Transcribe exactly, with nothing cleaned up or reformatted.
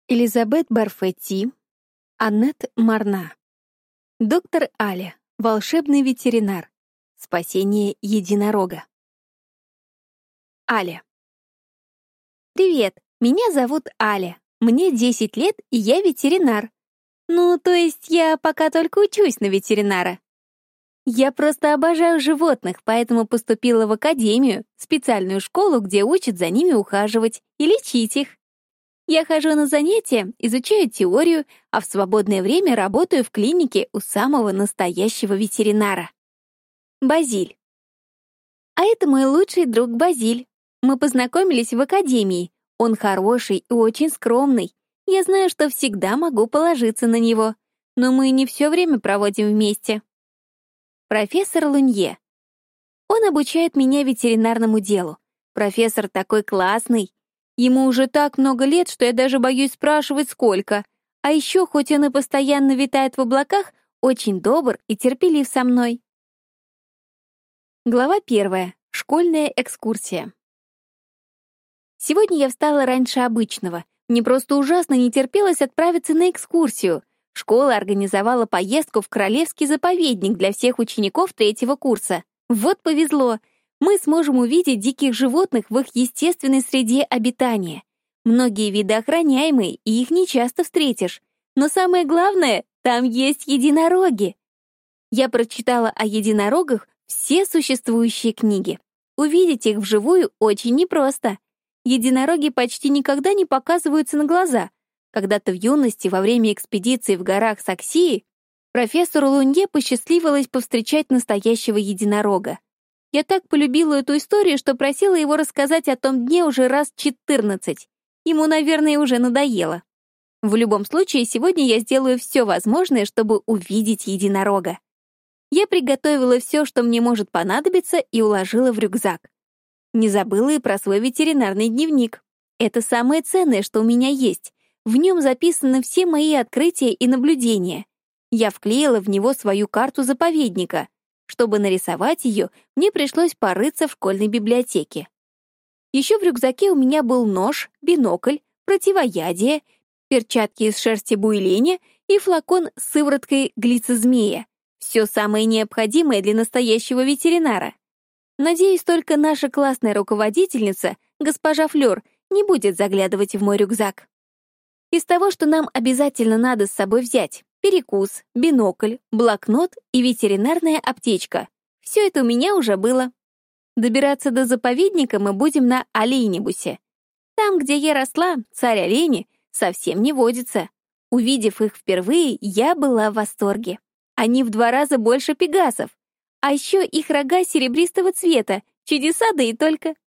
Элизабет Барфетти, Аннет Марна. Доктор Аля. Волшебный ветеринар. Спасение единорога. Аля. Привет, меня зовут Аля. Мне десять лет, и я ветеринар. Ну, то есть я пока только учусь на ветеринара. Я просто обожаю животных, поэтому поступила в академию, специальную школу, где учат за ними ухаживать и лечить их. Я хожу на занятия, изучаю теорию, а в свободное время работаю в клинике у самого настоящего ветеринара. Базиль. А это мой лучший друг Базиль. Мы познакомились в академии. Он хороший и очень скромный. Я знаю, что всегда могу положиться на него. Но мы не все время проводим вместе. Профессор Лунье. Он обучает меня ветеринарному делу. Профессор такой классный. Ему уже так много лет, что я даже боюсь спрашивать, сколько. А еще, хоть он и постоянно витает в облаках, очень добр и терпелив со мной. Глава первая. Школьная экскурсия. Сегодня я встала раньше обычного. Мне просто ужасно не терпелось отправиться на экскурсию. Школа организовала поездку в Королевский заповедник для всех учеников третьего курса. Вот повезло. Мы сможем увидеть диких животных в их естественной среде обитания. Многие виды охраняемые, и их не часто встретишь. Но самое главное, там есть единороги. Я прочитала о единорогах все существующие книги. Увидеть их вживую очень непросто. Единороги почти никогда не показываются на глаза. Когда-то в юности, во время экспедиции в горах Саксии, профессору Лунье посчастливилось повстречать настоящего единорога. Я так полюбила эту историю, что просила его рассказать о том дне уже раз четырнадцать. Ему, наверное, уже надоело. В любом случае, сегодня я сделаю все возможное, чтобы увидеть единорога. Я приготовила все, что мне может понадобиться, и уложила в рюкзак. Не забыла и про свой ветеринарный дневник. Это самое ценное, что у меня есть. В нем записаны все мои открытия и наблюдения. Я вклеила в него свою карту заповедника. Чтобы нарисовать ее, мне пришлось порыться в школьной библиотеке. Еще в рюкзаке у меня был нож, бинокль, противоядие, перчатки из шерсти буйленя и флакон с сывороткой глицезмея. Все самое необходимое для настоящего ветеринара. Надеюсь, только наша классная руководительница, госпожа Флёр, не будет заглядывать в мой рюкзак. Из того, что нам обязательно надо с собой взять: перекус, бинокль, блокнот и ветеринарная аптечка. Все это у меня уже было. Добираться до заповедника мы будем на оленибусе. Там, где я росла, царь-олени совсем не водится. Увидев их впервые, я была в восторге. Они в два раза больше пегасов. А еще их рога серебристого цвета. Чудеса, да и только.